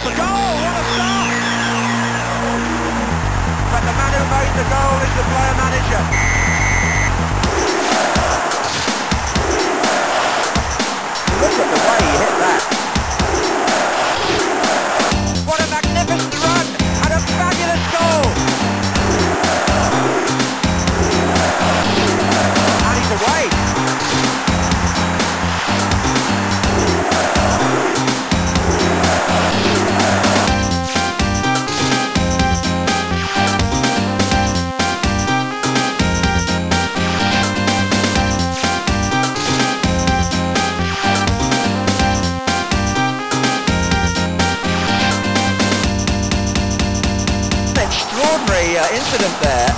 The goal! What a start! But the man who made the goal is the player manager. Look at the way he hit that. What a magnificent run and a fabulous goal. And he's away. Extraordinary incident there.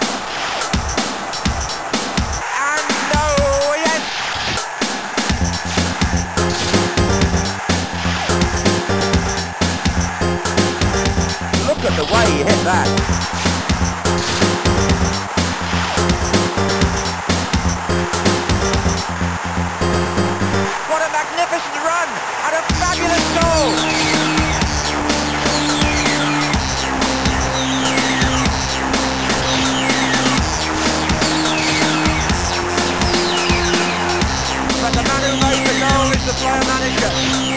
And no, yes! Look at the way he hit that. What a magnificent run and a fabulous goal! The player manager.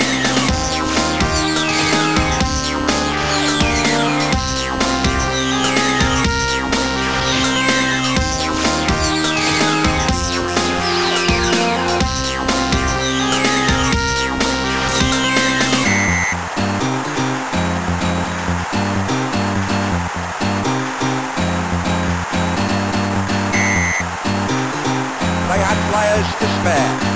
They had players to spare.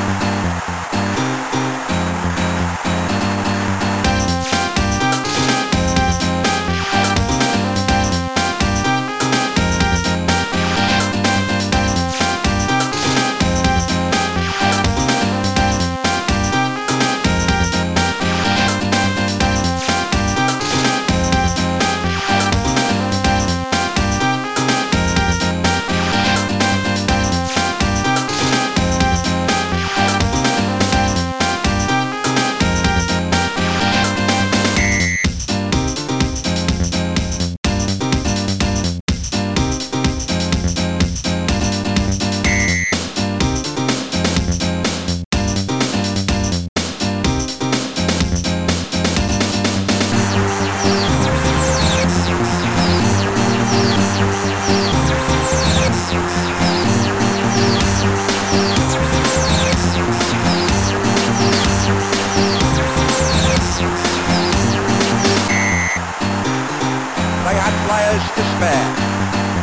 They had players to spare.